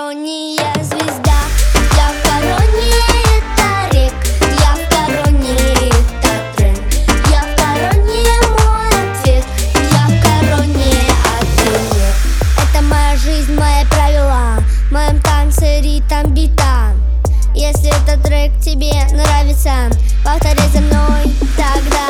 сторонняя звезда. Я в короне, это рек, я в короне, это тренд. Я в короне, мой ответ, я в короне, а ты нет. Это моя жизнь, мои правила, в моем танце ритм бита. Если этот трек тебе нравится, повторяй за мной, тогда